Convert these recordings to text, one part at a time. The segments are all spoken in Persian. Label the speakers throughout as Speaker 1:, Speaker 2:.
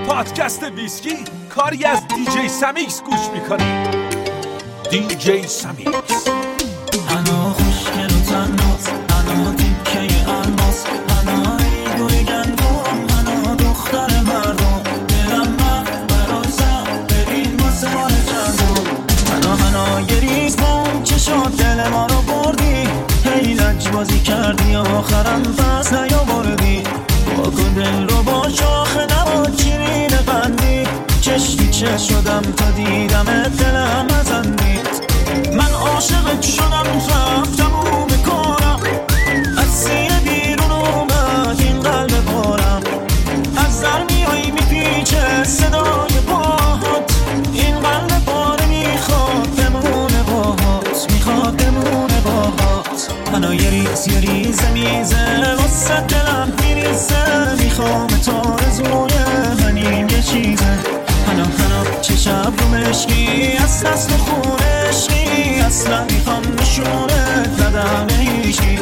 Speaker 1: پادکست ویسکی کاری از دیجی سامیکس گوش میکنی. دیجی سامیکس.
Speaker 2: انا خوشگل و تناس، انا تیکه الماس، انا ایگوی گندم، انا دختر مردم، دلم من برای زن ببین واسه مال چندم. انا یه ریز بام چه شد دل ما رو بردی، هی لج بازی کردی آخرم پس نیاوردی. واکن دل رو با شاخ نباد شیرین قندی، چشمی چه شدم تا دیدم دلم ازندید. من عاشقت شدم رفتم و میکنم، از سینه بیرون اومد این قلب بارم. از در میایی میپیچه صدای پاهات، این قلب باره میخواد بمونه باهات، میخواد بمونه باهات. انا یه ریزه میزه واسه دلم میریزه، میخوام تا رزوی همین یه چیزه. انا چه شب رو مشکی از دست و خونشی، اصلا میخوام نشونت ندم هیچی.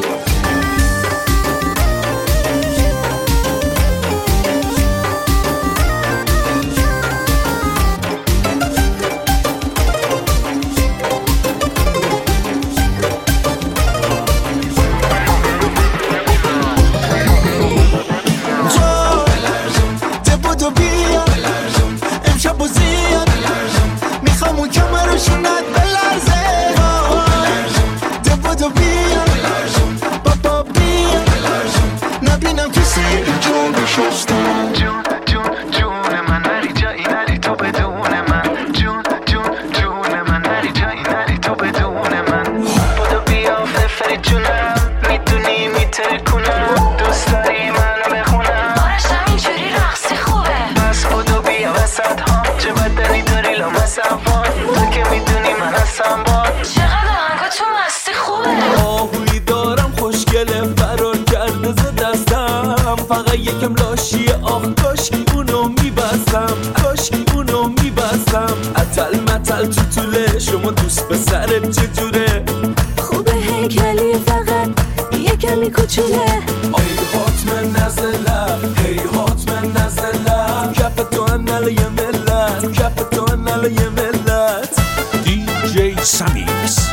Speaker 3: یکم لاشیه آخ کاشکی اونو میبستم، کاشکی اونو میبستم. اتل متل تو طوله شما دوست پسرت چجوره؟
Speaker 4: خوبه هیکلی فقط یه کمی کوچوله.
Speaker 3: ای حتما نزله، ای حتما نزله، کف تو انال یه ملت، کف تو انال یه ملت.
Speaker 1: دیجی سامیکس.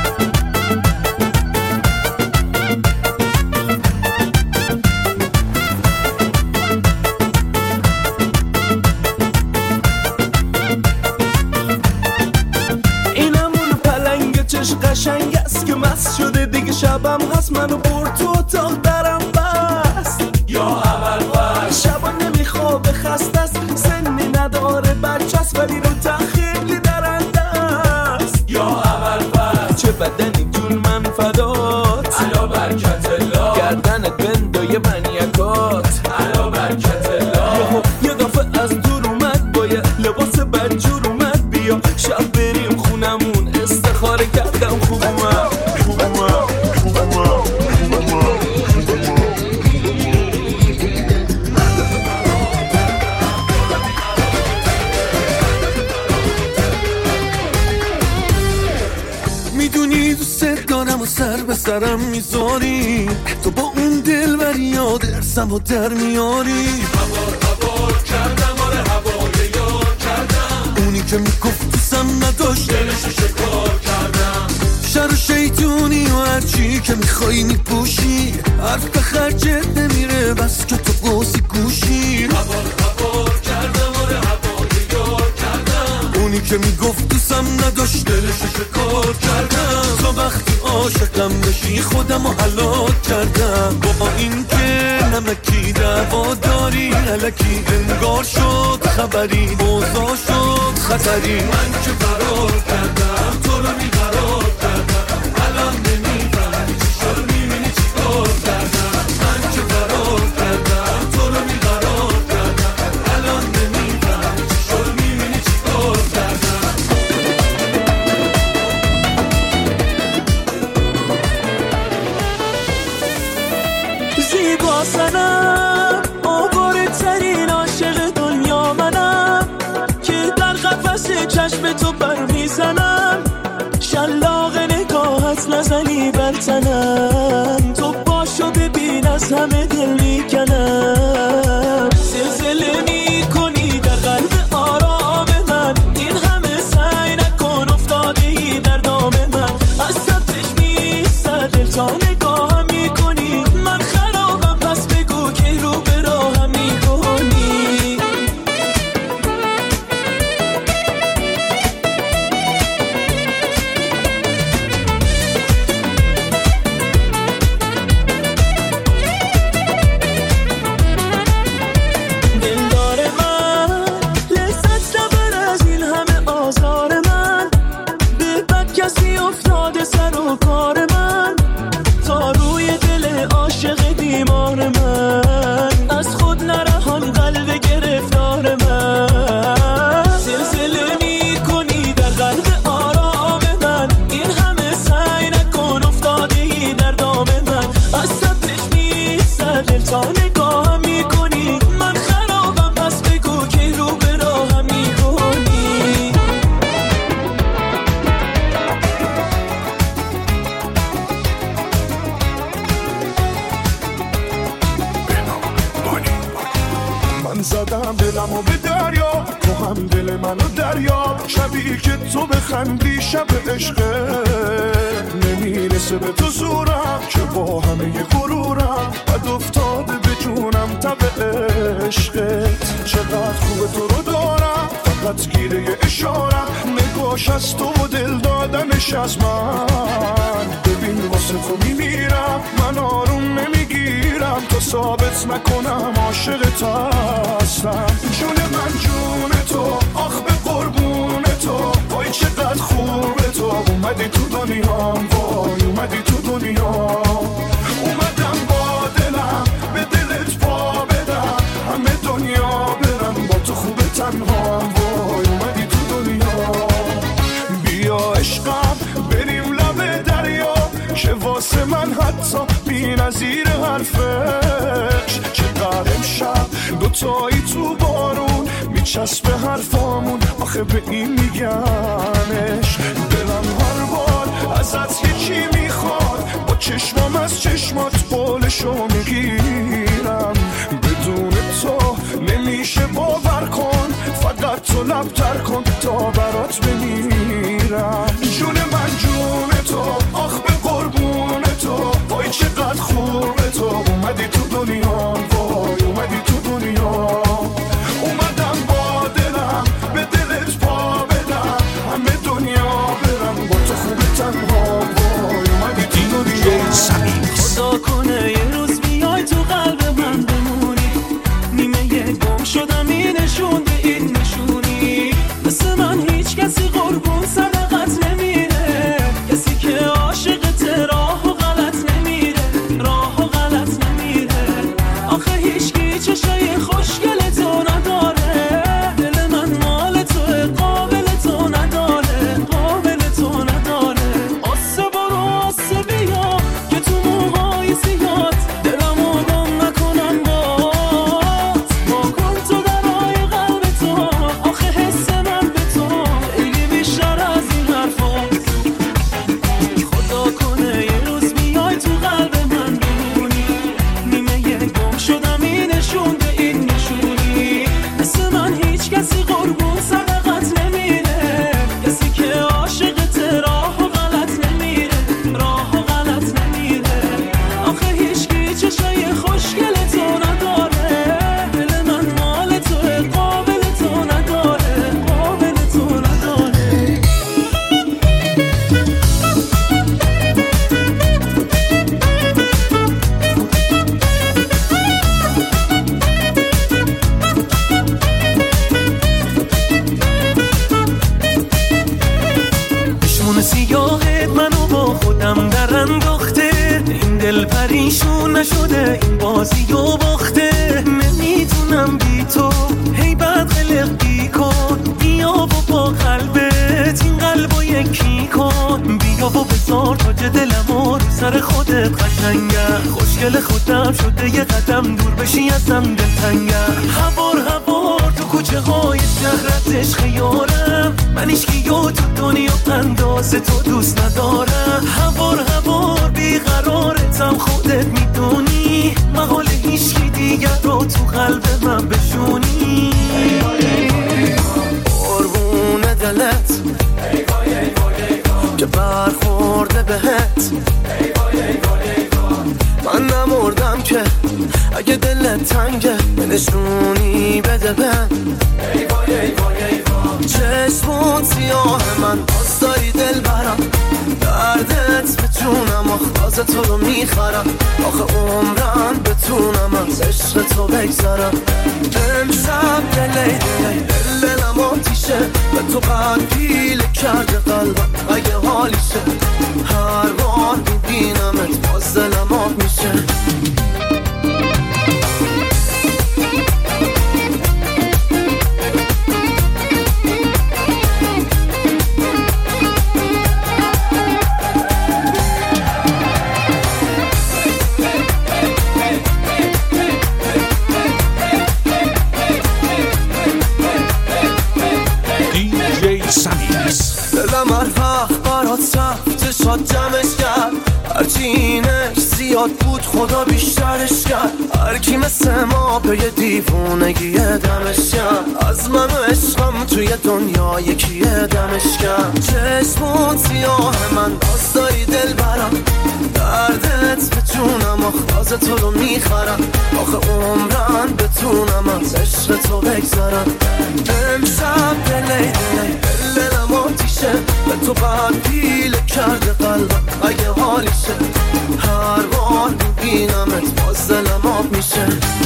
Speaker 3: قشنگ است که مست شده دیگه شبم هست، منو برد تو اتاق درم بست. یا اول بست شبا نمیخوابه خسته است، سنی نداره بچه است ولی رو خیلی درنده است. یا اول بست چه بدنی جون من فدات، علا برکت الله، گردنت بندای منیکات، علا برکت الله. یه دفعه از دور اومد با یه لباس بدجور اومد، بیا شب بریم خونمون استخاره کردم. خوب اومد میدونی دوست دارم و سر به سرم میذاری، تو با اون دل بری یاد ارسم و در میاری. هوار کردم آره هوای یار کردم، اونی که میگفت دوستم نداشت دلشو شکار کردم. شر و شیطونی و هرچی که میخوایی میپوشی، حرف به خرجت نمیره بس که تو بازی گوشی. هوار کردم آره هوای یار کردم، اونی که میگفت دوستم نداشت دلشو شکار کردم. تو وقتی عاشقم بشی خودم رو هلاک کردم، با این که نمکی دعوا داری الکی انگار شد خبری، موضوع شد خطری. من که فرار کردم تو رو بیقرار کردم، الان نمیفهمی چی شد میبینی چی کار کردم. من که فرار کردم تو رو بیقرار کردم، الان نمیفهمی چی شد میبینی چی کار کردم.
Speaker 2: زیبا سنم آواره ترین عاشق دنیا منم، که در قفس چشم تو بر میزنم. شلاق نگاهت نزنی بر تنم، تو باشو ببین از همه دل میکنم. زلزله میکنی در قلب
Speaker 3: کنم دل منو دریاب، شبی که تو بخندی شب عشقه نمیرسه به تو زورم که با همه غرورم بد افتاده به جونم تب عشقت. چقدر خوبه تو رو دارم فقط گیره اشارم، نگاش از تو و دل دادنش از من. ببین واسه تو میمیرم من آروم نمیگیرم تا ثابت نکنم عاشقت هستم. جون من جون تو آخ به قربون تو، وای چقدر خوبه تو اومدی تو دنیام، وای اومدی تو دنیا. اومدم با دلم به دلت پا بدم، همه دنیا برم با تو خوبه تنهام، وای اومدی تو دنیا. بیا عشقم بریم لب دریا که واسه من حتی بی نظیر حرفش. چقدر امشب دوتایی تو بارون میچسبه حرفامون، آخه به این میگنش. دلم هر بار ازت یکی میخواد، با چشمام از چشمات قولشو میگیرم. بدون تو نمیشه باور کن، فقط تو لبتر کن تا برات بمیرم. جون من جون تو آخ به قربون تو، وای چقدر خوبه تو اومدی تو دنیا، وای اومدی تو دنیا. اومدم با دلم به دلت پا بدم، همه دنیا برم با تو خوبه تنها، وای اومدی تو دنیا.
Speaker 2: خدا کنه یه روز بیای تو قلب من بمونی، نیمه گم شدم این نشون به این نشونی. مثل من هیچ کسی قربون صدقت نمیره، کسی که عاشقت راه و غلط نمیره، راه و غلط نمیره. آخه هیچکی چشای خوشگل تو نداره، دل من مال توه قابل تو نداره، قابل تو نداره. آسه برو آسه بیا که تو موهای زیاد دلمو گم نکنم باز. با کن تو درای قلب تو، آخه حس من به تو خیلی بیشتر از این حرفاست. خدا کنه یه روز بیای تو قلب من بمونی، نیمه گم شدم این نشون به این نشونی. مثل من هیچ کسی قربون صدقت نمیره، کسی که عاشقت راه و غلط نمیره، راه و غلط نمیره. آخه هیچکی چشای خوشگل تو نداره، دل من مال توه قابل تو نداره، قابل تو نداره. چشمون سیاهت منو با خودم در انداخته، این دل پریشون نشده این بازی و باخته. نمیتونم بی تو هی بد قلقی کن، بیا و با قلبت این قلبو یکی کن. بیا و بذار تاج دلمو رو سر خودت قشنگم، خوشگل خودم شده یه قدم دور بشی ازم دلتنگم. هوار تو کوچه های شهرت عشق یارم، من ایشکیو تو دنیا اندازه تو دوست ندارم. هوار بیقرارتم خودت میدونی، محال هیچکی دیگر رو تو قلب من بشونی. قربون دلت که برخورده بهت، من نمردم که اگه دلت تنگه نشونی بده بهم. چشمون سیاه من باز داری دل برم، دردت به جونم آخ تو رو میخرم. آخه عمرم بتونم از عشق تو بگذرم. امشب دلم آتیشه، به تو قلب پیله کرده قلبم اگه حالیشه. هر بار میبینمت باز دلم آب میشه.
Speaker 3: دلم هر وقت برات رفته شاد جمعش کرد، هرچی اینش زیاد بود خدا بیشترش کرد، هر کی مثل ما به یه دیوونگی دمش کرد. از من و عشقم توی دنیا یکیه دمش کرد. چشمون سیاه من باز داری دل برم، دردت به جونم آخاز تو رو میخرم. آخه عمرن بتونم از عشق تو بگذارم. امشب دلی دلم آتیشه، به تو بعد پیله کرده قلبم اگه حالیشه. هر بار میبینمت باز دلم آب میشه.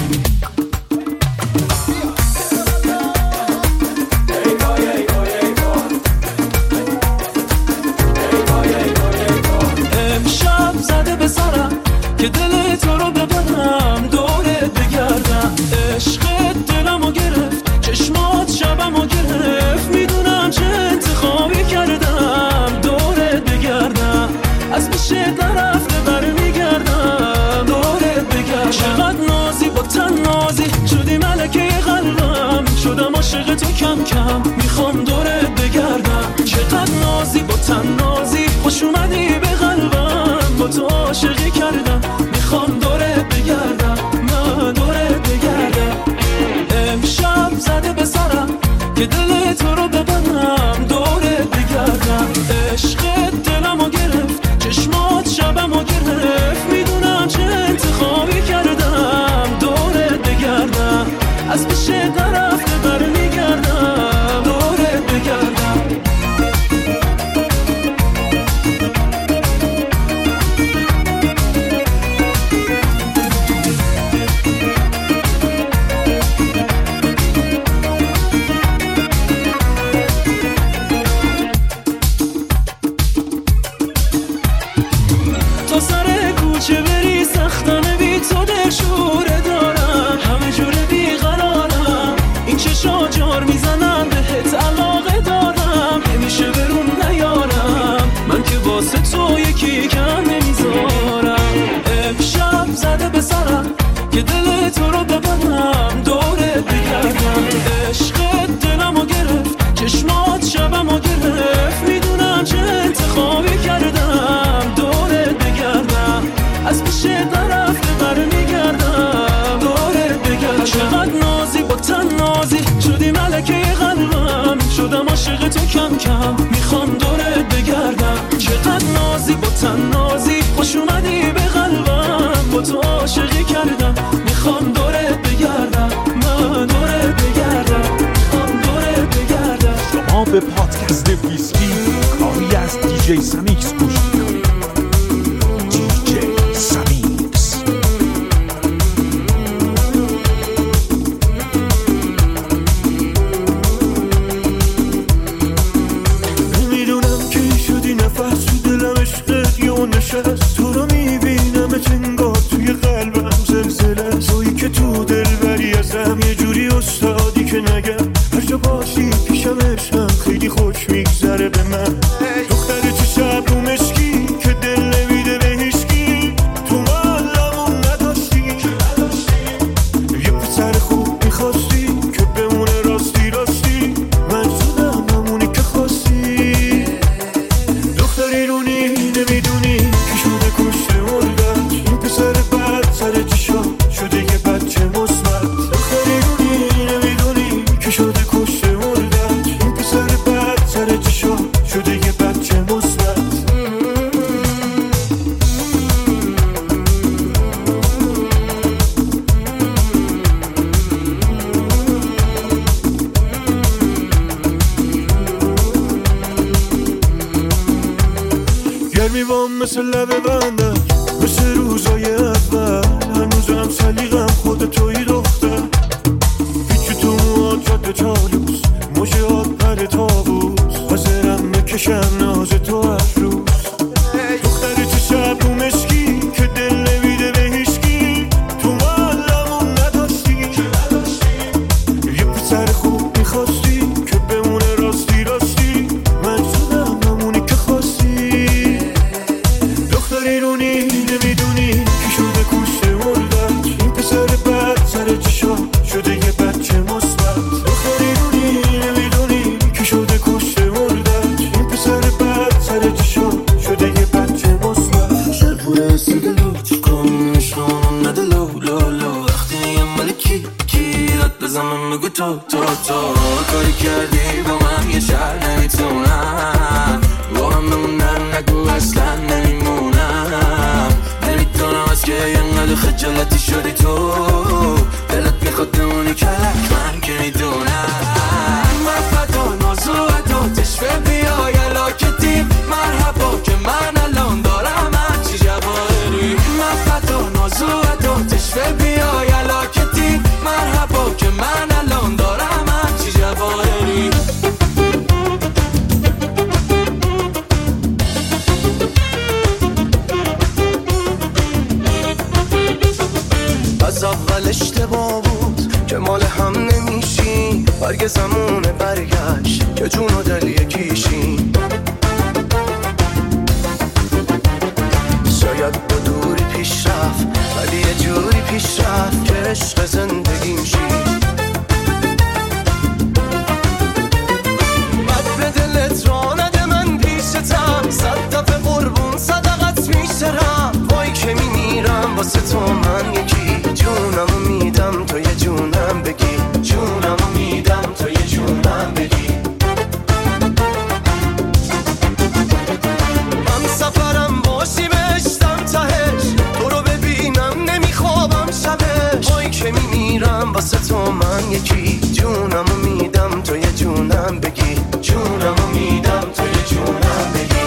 Speaker 2: امشب زده به سرم که دل تو رو ببرم، دورت بگردم. عشقت دلمو گرفت، چشمات شبمو گرفت. میدونم چه انتخابی کردم، دورت بگردم. از پیشت نرفته برمیگردم، دورت بگردم. چقدر نازی با تن نازی، شدی ملکه قلبم. شدم عاشق تو کم کم، میخوام دورت بگردم. چقدر نازی با تن نازی، خوش اومدی به قلبم. با تو عاشقی کردم، میخوام دورت بگردم. من دورت بگردم. امشب زده به سرم که دل تو رو ببرم، دورت بگردم. عشقت دلمو گرفت، چشمات شبمو گرفت. میدونم چه انتخابی کردم، دورت بگردم. از پیشت نرفته برمیگردم، دورت بگردم. تو سر کوچه بری سختمه، بی تو دلشوره دارم. همه جوره بیقرارم، این چشا جار میزنم، بهت علاقه دارم. نمیشه برون نیارم، من که واسه تو یکی کم نمیذارم. امشب زده به سرم که دل تو رو ببرم، دورت بگردم. عشقت دلمو گرفت، چشمات شبمو گرفت. میدونم چه انتخابی کردم، دورت بگردم. از پیشت نرفته برمیگردم، دورت بگردم. چقدر نازی با تن نازی، شدی ملکه قلبم. شدم عاشق تو کم کم، میخوام دورت بگردم. چقدر نازی با تن نازی، خوش اومدی به قلبم. با تو عاشقی کردم، میخوام دورت بگردم. من دورت بگردم، میخوام دورت بگردم.
Speaker 1: شما به پادکست ویسکی کاری از دیجی سمیکس گوش میکنید. دیجی سمیکس.
Speaker 3: نمیدونم کی شدی نفس تو دلم، عشقت یه نشست. تو رو میبینم انگار توی قلبم زلزله. تویی که تو دل بری ازم، یه جوری استادی که نگم. هر جا باشی پیشم عشقم، خیلی خوش میگذره به من. دختر چشم رو مشکی که دل نمیده به هیچکی. تو معلمون نداشتی، یه پسر خوب میخواستی که بمونه راستی راستی. من شدم همونی که خواستی. دختری رونی نمیدونی که شده کشته مردم. این پسر بد سر چشا شده یه بچه مثبت. دختری رونی نمیدونی که شده کشته مردم. این پسر بد سر چشا شده یه بچه مثبت. گرمی بام مثل لب بندم، مثل روزای اول. هنوزم سلیقم خود توی دختر. پیچ تو مواد جاده چالوس، مژهات پر تابوس. حاضرم بکشم ناز تو هر روز. دختر چشم رو مشکی که دل نمیده به هیچکی. تو معلمون نداشتی، یه پسر خوب میخواستی که بمونه راستی راستی. من شدم همونی که خواستی. دختری رونی نمیدونی که شده کشته مردم. این پسر بد سر چشا شده یه بچه مثبت. دختری رونی نمیدونی که شده کشته مردم. این پسر بد سر چشا شده یه بچه مثبت. شرپور رسیده رو چیکار تو کاری کردی با من یه شهر نمیتونم با هم بمونن نگو اصلا نمیمونم نمیتونم از که اینقدر خجالتی شدی تو دلت میخواد بمونی کلک من که میدونم مفتا نازو تشفه بیای علاکتی مرحبا که من الان دارم هرچی جواهری مفتا نازو تشفه بیای علاکتی مرحبا که من الان دارم هرچی جواهری از اول اشتباه بود که مال هم نمیشی برگ زمونه برگشت که جون و دل یکیشی شاید با دوری پیش رفت ولی یه جوری پیش رفت که عشق زندگیم شی بد به دلت را نده من پیشتم صد دفعه قربون صدقت میشترم وای که میمیرم واسه تو من یکی جونمو میدم تو یه جونم بگی جونمو میدم تو یه جونم بگی من سفرم باشی بشتم تهش تو رو ببینم نمیخوابم شبش وای که میمیرم واسه تو من یکی جونمو میدم تو یه جونم بگی جونمو میدم تو یه جونم بگی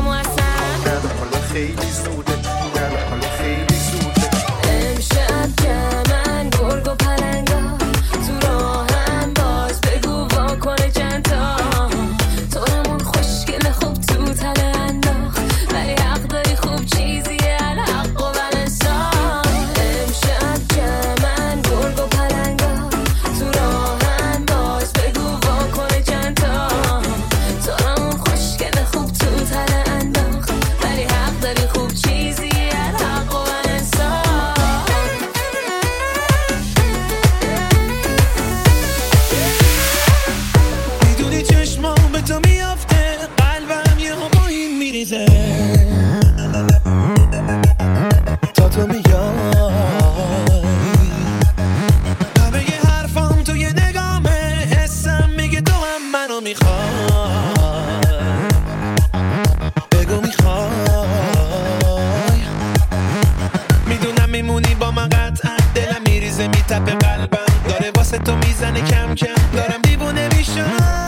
Speaker 5: خیلی زوده، نه حالا خیلی زوده. امشب
Speaker 3: میریزه تا تو میای. همه ی حرفام توی نگامه، حسم میگه تو هم منو میخوای. بگو میخوای، میدونم میمونی با من قطعا. دلم میریزه میتپه قلبم داره واسه تو میزنه کم کم. دارم دیوونه میشم.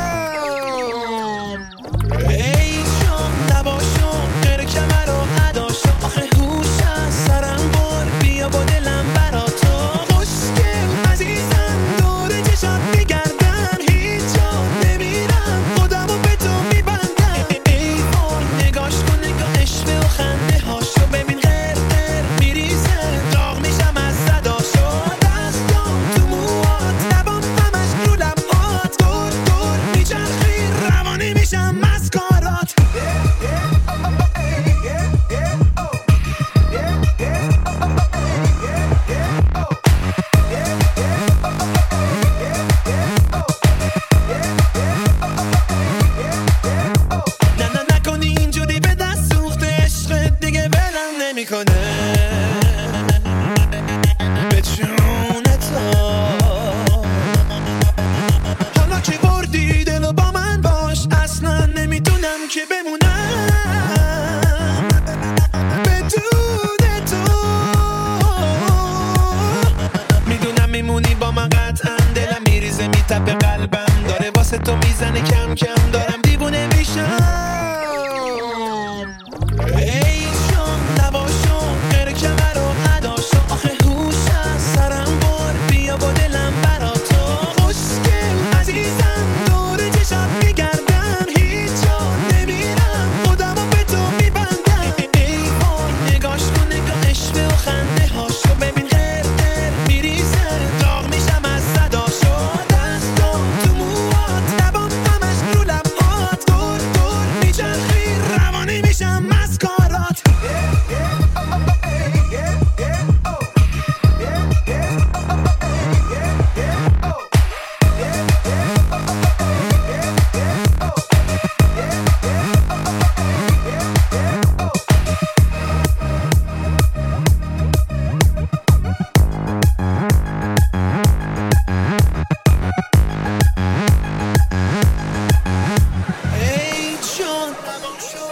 Speaker 3: ای جان نباشو غیر کمر و عداشو. آخه هوش از سرم بر بیا با دلم برا تو. خوشگل عزیزم دور چشات میگردم، هیچ جا نمیرم خودمو به تو میبندم. ای وای نگاش کن نگاه عشق و خنده هاشو. ببین غیر غیر میریزه داغ میشم از صداشو. دستام تو موات لبام همش رو لبات. دور دور میچرخی روانی میشم مسکارات. نه نه نکنی اینجوری به دست سوخته عشقت دیگه ولم نمیکنه. به جون تو حالا که بردی دلو با من باش. اصلا نمیتونم که بمونم بدون تو. میدونم میمونی با من قطعا. دلم میریزه میتپه قلبم داره واسه تو میزنه کم کم. دارم دیوونه میشم. ای جان نباشو غیر کمر و عداشو. آخه هوش از سرم بر بیا با دلم برا تو. خوشگل عزیزم دور چشات میگردم، هیچ جا نمیرم خودمو به تو میبندم. ای وای نگاش کن نگاه عشق و خنده هاشو. ببین غیر غیر میریزه داغ میشم از صداشو. دستام تو موات لبام همش رو لبات. دور دور میچرخی روانی میشم مسکارات. ای جان